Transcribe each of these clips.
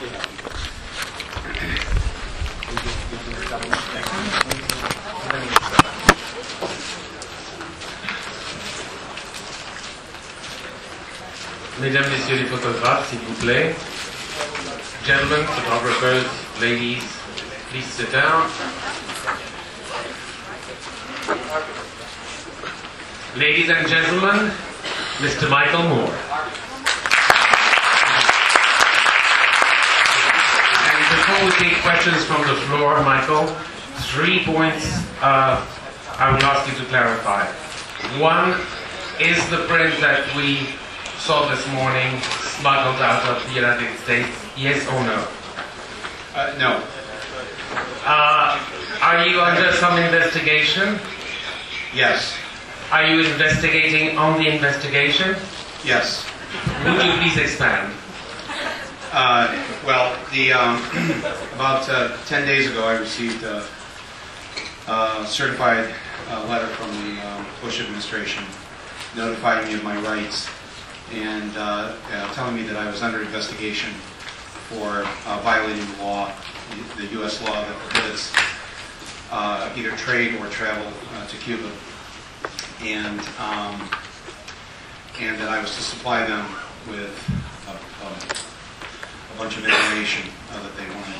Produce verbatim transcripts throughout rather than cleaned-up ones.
Mesdames, Messieurs les photographes, s'il vous plaît. Gentlemen, photographers, ladies, please sit down. Ladies and gentlemen, Mister Michael Moore. And before we take questions from the floor, Michael, three points uh, I would ask you to clarify. One, is the print that we saw this morning smuggled out of the United States, yes or no? Uh, no. Uh, are you under some investigation? Yes. Are you investigating on the investigation? Yes. Would you please expand? Uh, well, the um, about uh, ten days ago, I received a, a certified uh, letter from the um, Bush administration notifying me of my rights and uh, uh, telling me that I was under investigation for uh, violating the law, the U S law that prohibits uh, either trade or travel uh, to Cuba, and um, and that I was to supply them with a, a, a bunch of information uh, that they wanted.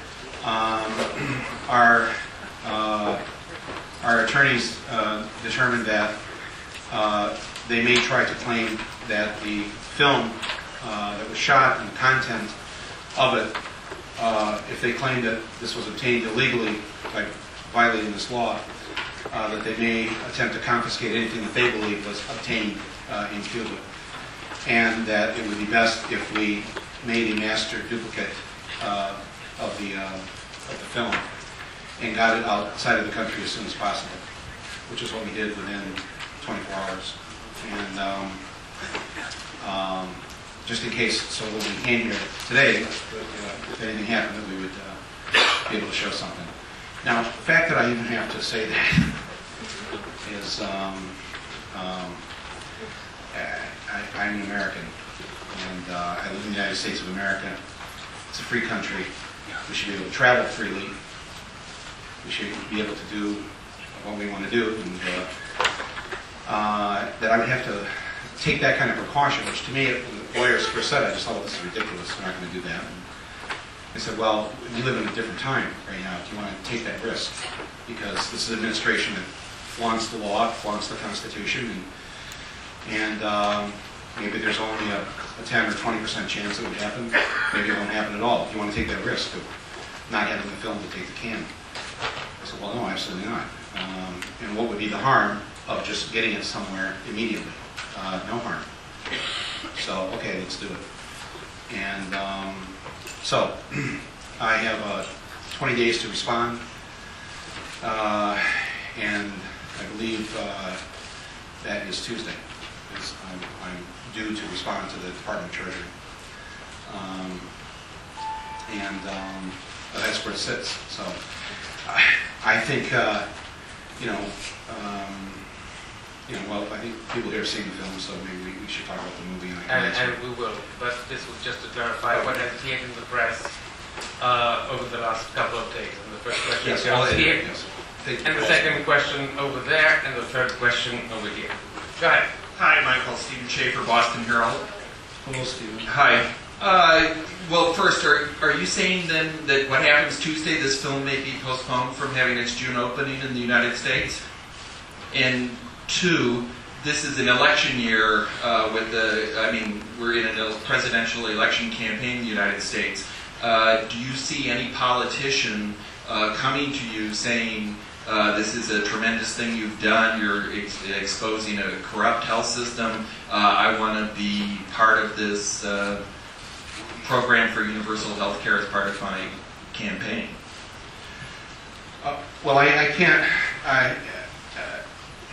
Um, our uh, our attorneys uh, determined that uh, they may try to claim that the film uh, that was shot and the content of it, uh, if they claim that this was obtained illegally by violating this law, uh, that they may attempt to confiscate anything that they believe was obtained uh, in Cuba, and that it would be best if we made a master duplicate uh, of the uh, of the film and got it outside of the country as soon as possible, which is what we did within twenty-four hours. And um, um, just in case, so when we came here today, if, uh, if anything happened, that we would uh, be able to show something. Now, the fact that I even have to say that is, um, um, I, I'm an American, and uh, I live in the United States of America. It's a free country. We should be able to travel freely. We should be able to do what we want to do, and uh, uh, that I would have to take that kind of precaution, which to me, when the lawyers first said, I just thought, well, this is ridiculous. We're not going to do that. And I said, well, we live in a different time right now. Do you want to take that risk? Because this is an administration that flaunts the law, flaunts the Constitution, and, and um, maybe there's only a, a ten or twenty percent chance it would happen. Maybe it won't happen at all. Do you want to take that risk of not having the film to take the can? I said, well, no, absolutely not. Um, and what would be the harm of just getting it somewhere immediately? Uh, no harm. So, okay, let's do it. And um, so, I have uh, twenty days to respond, uh, and I believe uh, that is Tuesday. I'm, I'm due to respond to the Department of Treasury. Um, and um, that's where it sits. So, I, I think, uh, you know, um, you know, well, I think people here have seen the film, so maybe we, we should talk about the movie. And, I And, and we will, but this was just to clarify what has appeared in the press uh, over the last couple of days. And the first question yes, is well, here, yes. and the second question over there, and the third question over here. Go ahead. Hi, Michael. Stephen Schaefer, Boston Herald. Hello, Stephen. Hi. Uh, well, first, are, are you saying then that what happens Tuesday, this film may be postponed from having its June opening in the United States? And two, this is an election year uh, with the, I mean, we're in a presidential election campaign in the United States. Uh, do you see any politician uh, coming to you saying, Uh, this is a tremendous thing you've done, you're ex exposing a corrupt health system, uh, I want to be part of this uh, program for universal health care as part of my campaign? Uh, well, I, I can't, I, uh,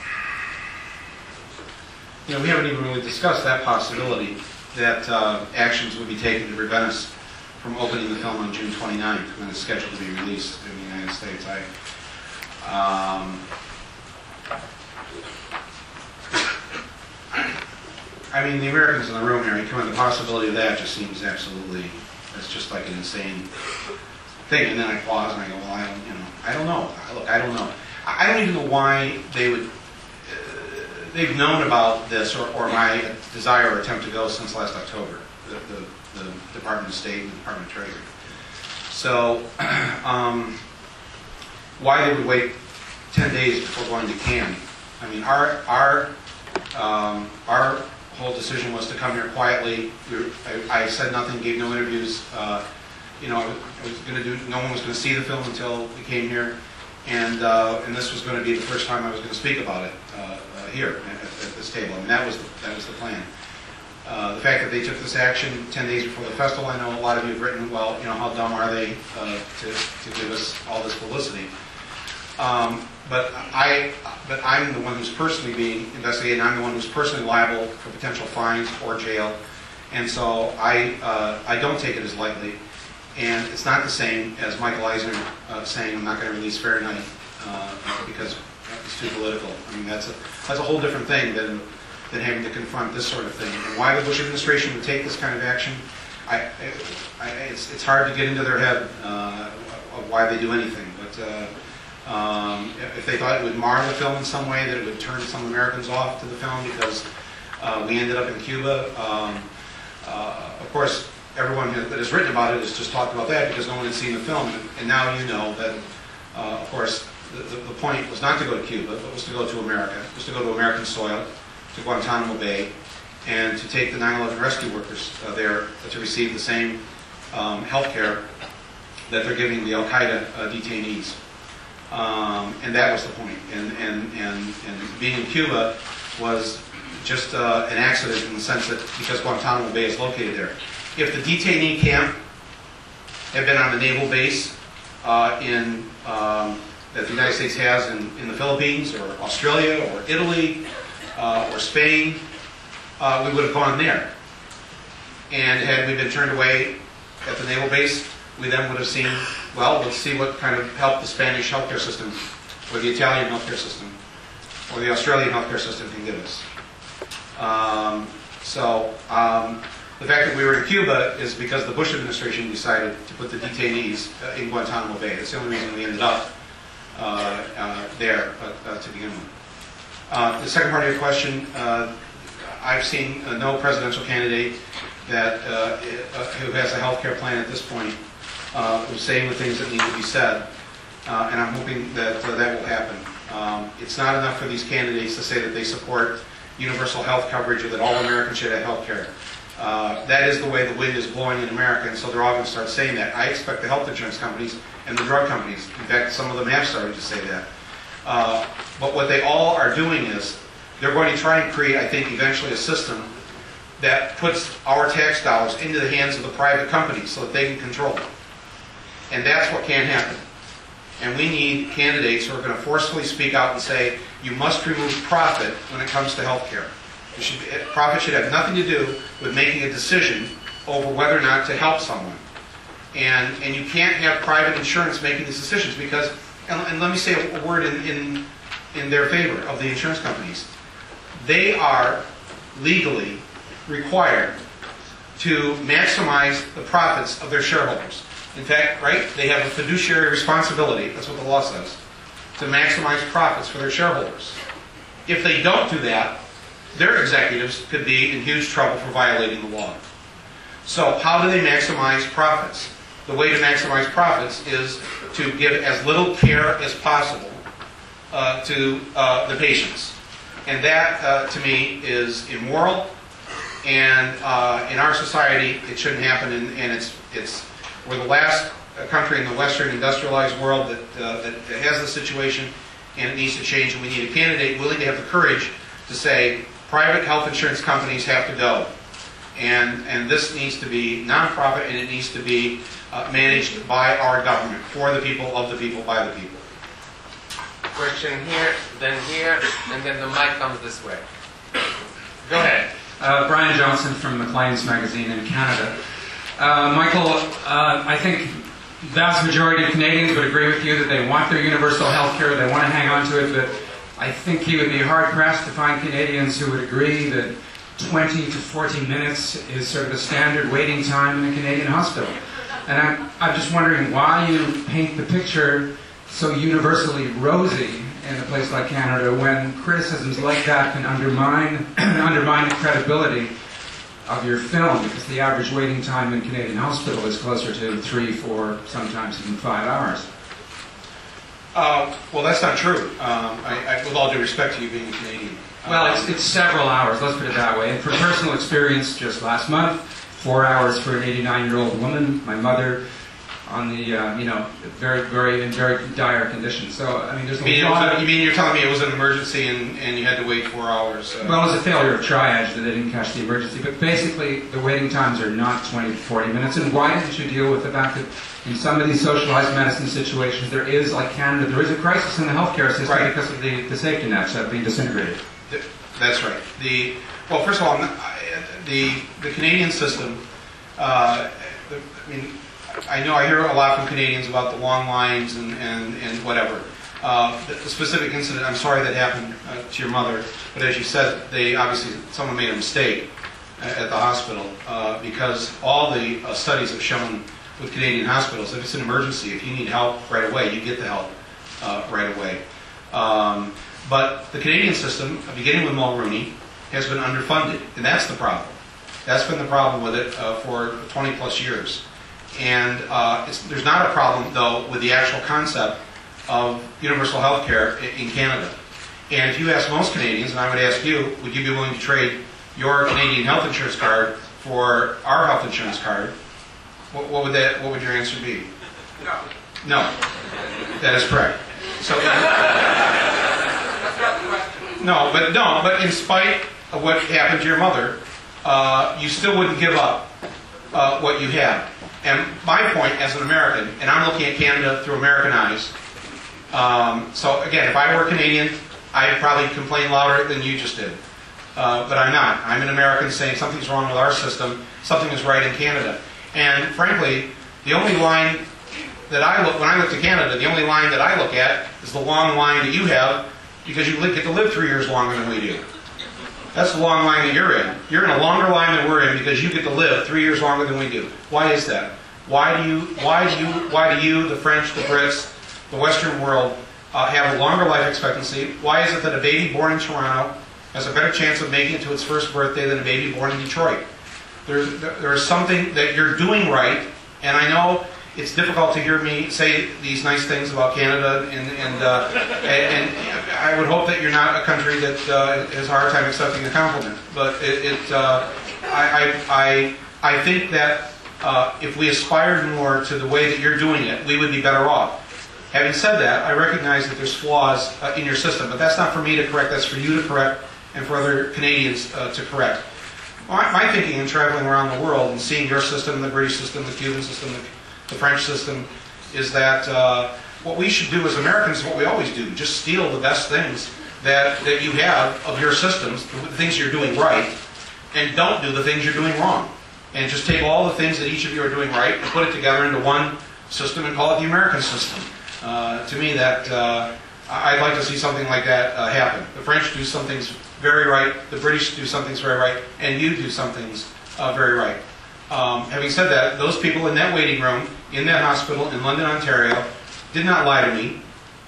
you know, we haven't even really discussed that possibility, that uh, actions would be taken to prevent us from opening the film on June twenty-ninth, when it's scheduled to be released in the United States. I, Um, I mean, the Americans in the room here, I mean, come on, the possibility of that just seems absolutely It's just like an insane thing. And then I pause and I go, well, I don't, you know, I don't know. Look, I don't know. I don't even know why they would. Uh, they've known about this or, or my desire or attempt to go since last October. The, the, the Department of State and the Department of Treasury. So, um, why they would wait ten days before going to Cannes? I mean, our our um, our whole decision was to come here quietly. We were, I, I said nothing, gave no interviews. Uh, you know, I was, I was going to do. No one was going to see the film until we came here, and uh, and this was going to be the first time I was going to speak about it uh, uh, here at, at this table. I mean, that was the, that was the plan. Uh, the fact that they took this action ten days before the festival, I know a lot of you have written, well, you know, how dumb are they uh, to, to give us all this publicity? Um, but I, but I'm the one who's personally being investigated, and I'm the one who's personally liable for potential fines or jail, and so I, uh, I don't take it as lightly. And it's not the same as Michael Eisner uh, saying, I'm not going to release Fahrenheit uh, because it's too political. I mean, that's a, that's a whole different thing than than having to confront this sort of thing. And why the Bush administration would take this kind of action, I, I, it's, it's hard to get into their head uh, of why they do anything. But uh, um, if they thought it would mar the film in some way, that it would turn some Americans off to the film because uh, we ended up in Cuba, um, uh, of course, everyone that has written about it has just talked about that because no one had seen the film. And now you know that, uh, of course, the, the, the point was not to go to Cuba, but was to go to America, was to go to American soil, to Guantanamo Bay, and to take the nine eleven rescue workers uh, there to receive the same um, health care that they're giving the Al-Qaeda uh, detainees. Um, and that was the point. And, and, and, and being in Cuba was just uh, an accident in the sense that because Guantanamo Bay is located there. If the detainee camp had been on the naval base uh, in, um, that the United States has in, in the Philippines or Australia or Italy, Uh, or Spain, uh, we would have gone there. And had we been turned away at the naval base, we then would have seen, well, let's see what kind of help the Spanish healthcare system, or the Italian healthcare system, or the Australian healthcare system can give us. Um, so, um, the fact that we were in Cuba is because the Bush administration decided to put the detainees uh, in Guantanamo Bay. That's the only reason we ended up uh, uh, there uh, uh, to begin with. Uh, the second part of your question, uh, I've seen uh, no presidential candidate that uh, uh, who has a health care plan at this point uh, who's saying the things that need to be said, uh, and I'm hoping that uh, that will happen. Um, it's not enough for these candidates to say that they support universal health coverage or that all Americans should have health care. Uh, that is the way the wind is blowing in America, and so they're all going to start saying that. I expect the health insurance companies and the drug companies, in fact, some of them have started to say that. Uh, but what they all are doing is they're going to try and create, I think, eventually a system that puts our tax dollars into the hands of the private companies so that they can control it. And that's what can't happen. And we need candidates who are going to forcefully speak out and say, you must remove profit when it comes to health care. Should be, profit should have nothing to do with making a decision over whether or not to help someone. And, and you can't have private insurance making these decisions because, and, and let me say a, a word in, in, in their favor of the insurance companies. They are legally required to maximize the profits of their shareholders. In fact, right, they have a fiduciary responsibility, that's what the law says, to maximize profits for their shareholders. If they don't do that, their executives could be in huge trouble for violating the law. So how do they maximize profits? The way to maximize profits is to give as little care as possible uh, to uh, the patients. And that, uh, to me, is immoral. And uh, in our society, it shouldn't happen. And, and it's, it's, we're the last country in the Western industrialized world that, uh, that has this situation, and it needs to change. And we need a candidate willing to have the courage to say, private health insurance companies have to go. And, and this needs to be nonprofit, and it needs to be uh, managed by our government, for the people, of the people, by the people. Question here, then here, and then the mic comes this way. Go ahead. Uh, Brian Johnson from Maclean's Magazine in Canada. Uh, Michael, uh, I think the vast majority of Canadians would agree with you that they want their universal health care, they want to hang on to it, but I think you would be hard-pressed to find Canadians who would agree that twenty to forty minutes is sort of a standard waiting time in a Canadian hospital. And I'm, I'm just wondering why you paint the picture so universally rosy in a place like Canada when criticisms like that can undermine, undermine the credibility of your film, because the average waiting time in Canadian hospital is closer to three, four, sometimes even five hours. Uh, well, that's not true. Um, I, I, with all due respect to you being a Canadian. Well, it's, it's several hours, let's put it that way. And from personal experience, just last month, four hours for an eighty-nine-year-old woman, my mother, on the, uh, you know, very, very, in very dire condition. So, I mean, there's You mean, a lot a, of... you mean you're telling me it was an emergency and, and you had to wait four hours? Uh, Well, it was a failure of triage that they didn't catch the emergency. But basically, the waiting times are not twenty to forty minutes. And why didn't you deal with the fact that in some of these socialized medicine situations, there is, like Canada, there is a crisis in the healthcare system Right. because of the, the safety nets that have been disintegrated. That's right. The well, first of all, the the Canadian system. Uh, the, I mean, I know I hear a lot from Canadians about the long lines and and, and whatever. Uh, the, the specific incident, I'm sorry that happened uh, to your mother, but as you said, they obviously someone made a mistake at the hospital uh, because all the uh, studies have shown with Canadian hospitals that if it's an emergency, if you need help right away, you get the help uh, right away. Um, But the Canadian system, beginning with Mulroney, has been underfunded, and that's the problem. That's been the problem with it uh, for twenty plus years. And uh, it's, there's not a problem, though, with the actual concept of universal health care in Canada. And if you ask most Canadians, and I would ask you, would you be willing to trade your Canadian health insurance card for our health insurance card? What, what would that? What would your answer be? No. No. That is correct. So. No, but no, but in spite of what happened to your mother, uh, you still wouldn't give up uh, what you have. And my point as an American, and I'm looking at Canada through American eyes. Um, so again, if I were Canadian, I'd probably complain louder than you just did. Uh, but I'm not. I'm an American saying something's wrong with our system, something is right in Canada. And frankly, the only line that I look, when I look to Canada, the only line that I look at is the long line that you have, because you get to live three years longer than we do. That's the long line that you're in. You're in a longer line than we're in because you get to live three years longer than we do. Why is that? Why do you, why do you, why do you, the French, the Brits, the Western world, uh, have a longer life expectancy? Why is it that a baby born in Toronto has a better chance of making it to its first birthday than a baby born in Detroit? There's, there's something that you're doing right, and I know it's difficult to hear me say these nice things about Canada, and and, uh, and, and I would hope that you're not a country that uh, has a hard time accepting a compliment. But it, it uh, I, I I think that uh, if we aspired more to the way that you're doing it, we would be better off. Having said that, I recognize that there's flaws uh, in your system, but that's not for me to correct. That's for you to correct, and for other Canadians uh, to correct. My, my thinking in traveling around the world and seeing your system, the British system, the Cuban system, the the French system, is that uh, what we should do as Americans is what we always do, just steal the best things that, that you have of your systems, the things you're doing right, and don't do the things you're doing wrong. And just take all the things that each of you are doing right and put it together into one system and call it the American system. Uh, to me, that uh, I'd like to see something like that uh, happen. The French do some things very right, the British do some things very right, and you do some things uh, very right. Um, having said that, those people in that waiting room, in that hospital in London, Ontario, did not lie to me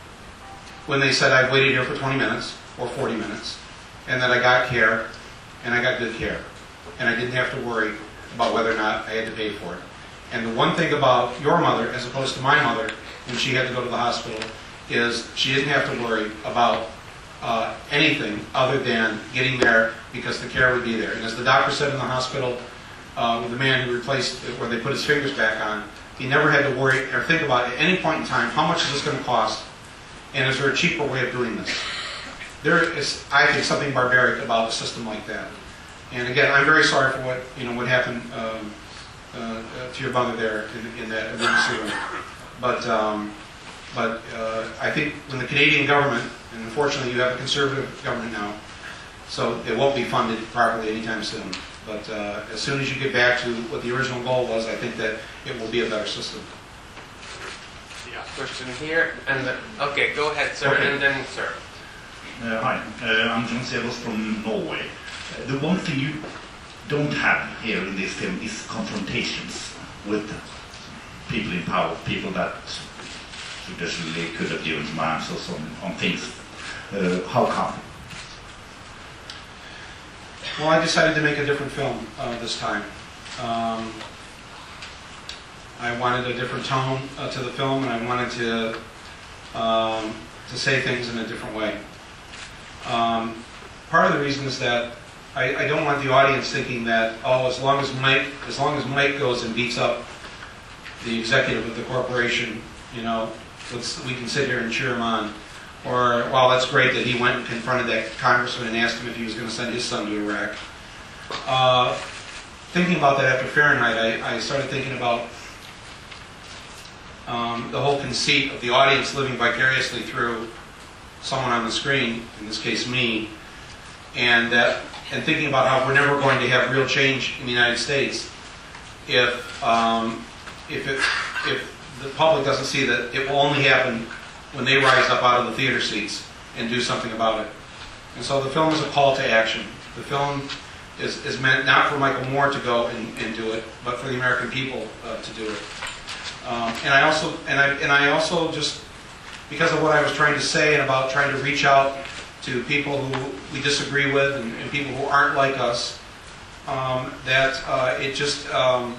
when they said I've waited here for twenty minutes or forty minutes, and that I got care, and I got good care, and I didn't have to worry about whether or not I had to pay for it. And the one thing about your mother, as opposed to my mother, when she had to go to the hospital, is she didn't have to worry about uh, anything other than getting there because the care would be there. And as the doctor said in the hospital, Uh, with the man who replaced, where they put his fingers back on, he never had to worry or think about at any point in time, how much is this going to cost, and is there a cheaper way of doing this? There is, I think, something barbaric about a system like that. And again, I'm very sorry for what you know what happened um, uh, to your mother there in, in that emergency room. But um, but uh, I think when the Canadian government, and unfortunately you have a conservative government now, so it won't be funded properly anytime soon. But uh, as soon as you get back to what the original goal was, I think that it will be a better system. Yeah, question here, and then, okay, go ahead, sir, Okay. and then, sir. Uh, hi, uh, I'm John Sevels from Norway. the one thing you don't have here in this film is confrontations with people in power, people that traditionally could have given some answers on, on things. Uh, how come? Well, I decided to make a different film uh, this time. Um, I wanted a different tone uh, to the film, and I wanted to um, to say things in a different way. Um, part of the reason is that I, I don't want the audience thinking that, oh, as long as Mike, as long as Mike goes and beats up the executive of the corporation, you know, let's, we can sit here and cheer him on. Or, well, that's great that he went and confronted that congressman and asked him if he was going to send his son to Iraq. Uh, thinking about that after Fahrenheit, I, I started thinking about um, the whole conceit of the audience living vicariously through someone on the screen, in this case me, and that, and thinking about how we're never going to have real change in the United States if um, if it, if the public doesn't see that it will only happen when they rise up out of the theater seats and do something about it. And so the film is a call to action. The film is, is meant not for Michael Moore to go and, and do it, but for the American people uh, to do it. Um, and I also, and I, and I also just, because of what I was trying to say and about trying to reach out to people who we disagree with and, and people who aren't like us, um, that uh, it just, um,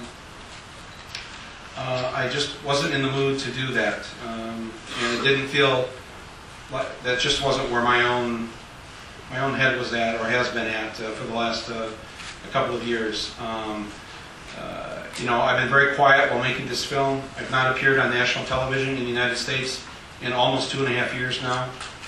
uh, I just wasn't in the mood to do that. Um, and it didn't feel like, that just wasn't where my own, my own head was at or has been at uh, for the last uh, a couple of years. Um, uh, you know, I've been very quiet while making this film. I've not appeared on national television in the United States in almost two and a half years now.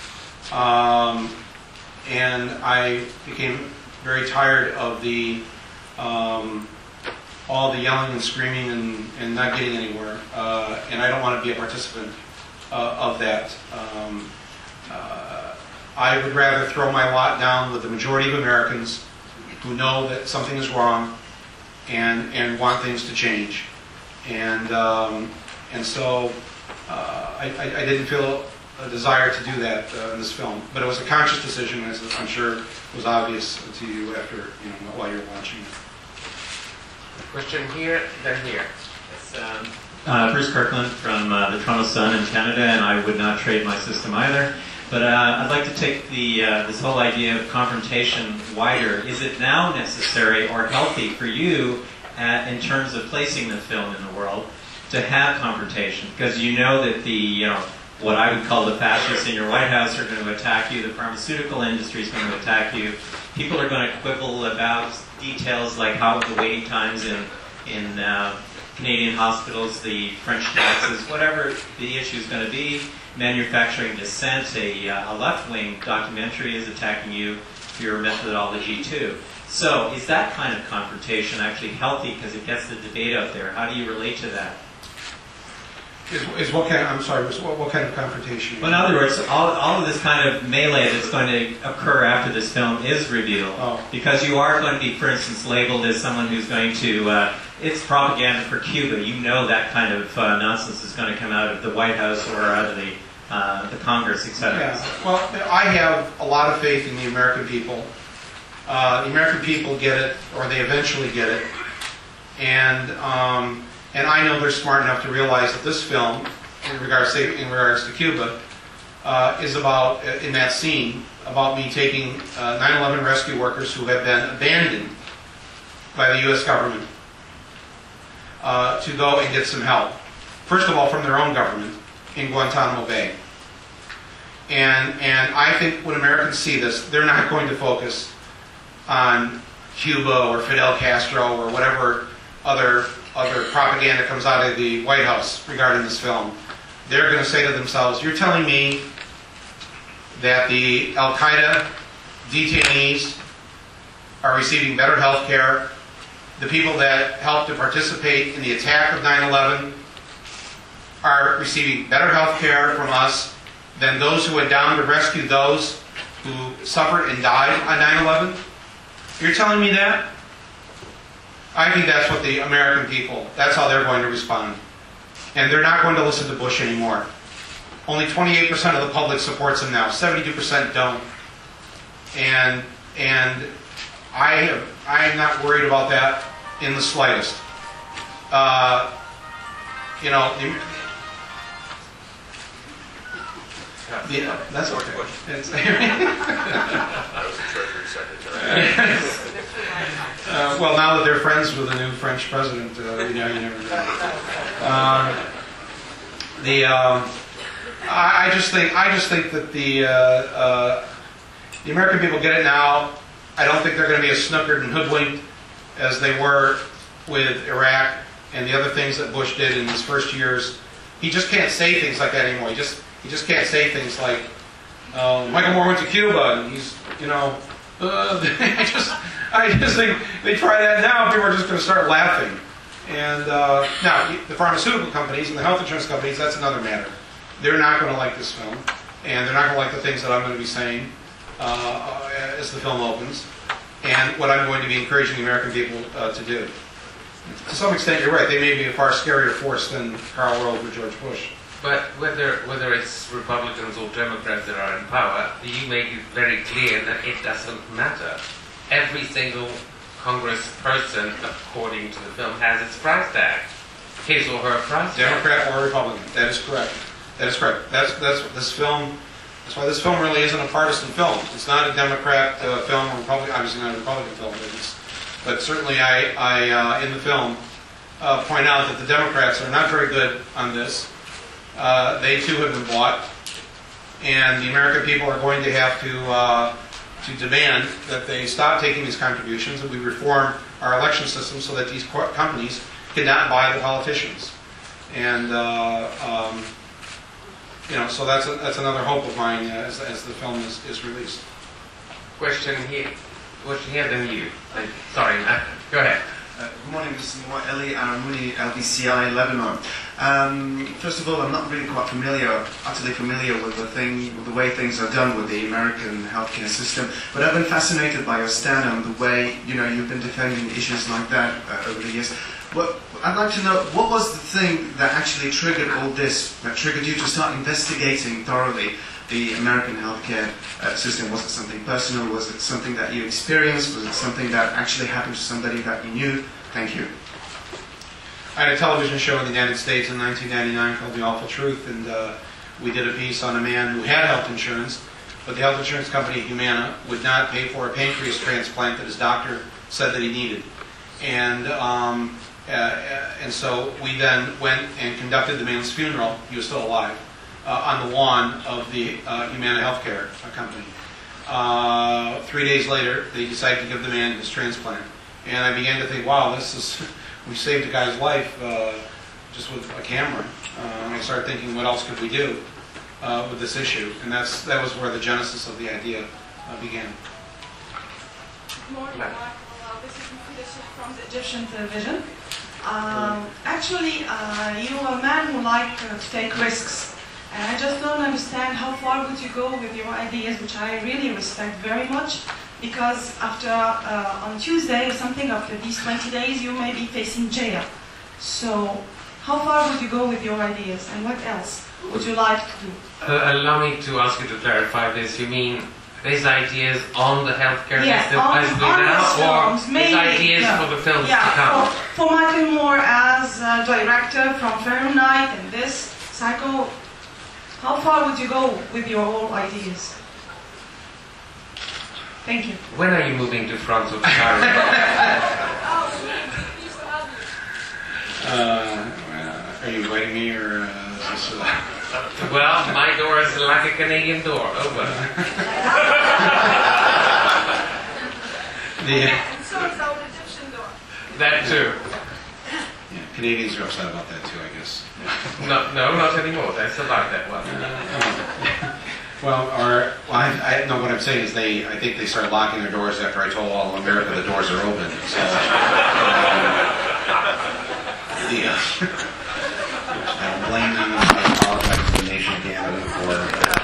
Um, and I became very tired of the um, all the yelling and screaming and, and not getting anywhere. Uh, and I don't want to be a participant uh, of that. Um, uh, I would rather throw my lot down with the majority of Americans who know that something is wrong and and want things to change. And um, and so uh, I, I, I didn't feel a desire to do that uh, in this film, but it was a conscious decision, as I'm sure was obvious to you after, you know, while you were watching it. Question here, then here. Yes, um, uh, Bruce Kirkland from uh, the Toronto Sun in Canada, and I would not trade my system either. But uh, I'd like to take the uh, this whole idea of confrontation wider. Is it now necessary or healthy for you, at, in terms of placing the film in the world, to have confrontation? Because you know that the, you know, what I would call the fascists in your White House are going to attack you. The pharmaceutical industry is going to attack you. People are going to quibble about details like how the waiting times in in uh, Canadian hospitals, the French taxes, whatever the issue is going to be. Manufacturing dissent, a, uh, a left-wing documentary is attacking you for your methodology too. So is that kind of confrontation actually healthy because it gets the debate out there? How do you relate to that? Is, is what kind of, I'm sorry, what, what kind of confrontation? Well, in other words, all, all of this kind of melee that's going to occur after this film is revealed. Oh. Because you are going to be, for instance, labeled as someone who's going to, uh, it's propaganda for Cuba. You know that kind of uh, nonsense is going to come out of the White House or out of the, uh, the Congress, et cetera. Yeah. Well, I have a lot of faith in the American people. Uh, the American people get it, or they eventually get it. And... Um, And I know they're smart enough to realize that this film, in regards to, in regards to Cuba, uh, is about, in that scene, about me taking uh, nine eleven rescue workers who have been abandoned by the U S government uh, to go and get some help. First of all, from their own government in Guantanamo Bay. And, and I think when Americans see this, they're not going to focus on Cuba or Fidel Castro or whatever other other propaganda comes out of the White House regarding this film. They're going to say to themselves, you're telling me that the Al-Qaeda detainees are receiving better health care, the people that helped to participate in the attack of nine eleven are receiving better health care from us than those who went down to rescue those who suffered and died on nine eleven? You're telling me that? I think that's what the American people, that's how they're going to respond. And they're not going to listen to Bush anymore. Only twenty-eight percent of the public supports him now. seventy-two percent don't. And, and I have, I'm not worried about that in the slightest. Uh, you know, the, the, that's okay. It's, I was the Treasury Secretary. uh, well, now that they're friends with the new French president, uh, you know, you never know. Um, the um, I, I just think I just think that the uh, uh, the American people get it now. I don't think they're going to be as snookered and hoodwinked as they were with Iraq and the other things that Bush did in his first years. He just can't say things like that anymore. He just he just can't say things like uh, Michael Moore went to Cuba and he's you know. Uh, I just I just think they try that now. People are just going to start laughing. And uh, now the pharmaceutical companies and the health insurance companies, that's another matter. They're not going to like this film, and they're not going to like the things that I'm going to be saying uh, as the film opens, and what I'm going to be encouraging the American people uh, to do. To some extent, you're right. They may be a far scarier force than Karl Rove or George Bush. But whether whether it's Republicans or Democrats that are in power, you make it very clear that it doesn't matter. Every single Congress person, according to the film, has its price tag. His or her price tag. Democrat or Republican. That is correct. That is correct. That's that's this film. That's why this film really isn't a partisan film. It's not a Democrat uh, film, or Republican. Obviously not a Republican film, but it's. But certainly, I, I uh, in the film uh, point out that the Democrats are not very good on this. Uh, they too have been bought, and the American people are going to have to uh, to demand that they stop taking these contributions and we reform our election system so that these co- companies cannot buy the politicians. And uh, um, you know, so that's a, that's another hope of mine uh, as, as the film is, is released. Question here. Question here, then you. Like, sorry, go ahead. Uh, good morning, this is Eli Aramuni, L B C I, Lebanon. Um, first of all, I'm not really quite familiar, utterly familiar with the thing, with the way things are done with the American healthcare system, but I've been fascinated by your stand on the way, you know, you've been defending issues like that uh, over the years. Well, I'd like to know, what was the thing that actually triggered all this, that triggered you to start investigating thoroughly the American healthcare uh, system? Was it something personal? Was it something that you experienced? Was it something that actually happened to somebody that you knew? Thank you. I had a television show in the United States in nineteen ninety-nine called The Awful Truth, and uh, we did a piece on a man who had health insurance, but the health insurance company, Humana, would not pay for a pancreas transplant that his doctor said that he needed. And um, uh, and so we then went and conducted the man's funeral. He was still alive. Uh, on the lawn of the uh, Humana Healthcare company. Uh, three days later, they decided to give the man his transplant. And I began to think, wow, this is, we saved a guy's life uh, just with a camera. Uh, and I started thinking, what else could we do uh, with this issue? And that's that was where the genesis of the idea uh, began. Good morning, Michael. Uh, this is Mufida from the Egyptian television. Um, actually, uh, you are a man who likes uh, to take risks. And I just don't understand how far would you go with your ideas, which I really respect very much, because after, uh, on Tuesday or something, after these twenty days, you may be facing jail. So, how far would you go with your ideas, and what else would you like to do? Uh, allow me to ask you to clarify this. You mean these ideas on the healthcare Yeah, system on, as we on now, these or films, maybe, these ideas yeah. for the films yeah, to come? For, for Michael Moore as uh, director from Fahrenheit and this, Psycho, how far would you go with your old ideas? Thank you. When are you moving to France or Paris? Uh, are you inviting me, or uh, is this, uh... Well, my door is like a Canadian door. Open. the, And so is our Egyptian door. That too. yeah, Canadians are upset about that too, I guess. No, no, not anymore. They still like that one. Well, or well, I, I know what I'm saying is they. I think they started locking their doors after I told all of America the doors are open. So, um, yeah.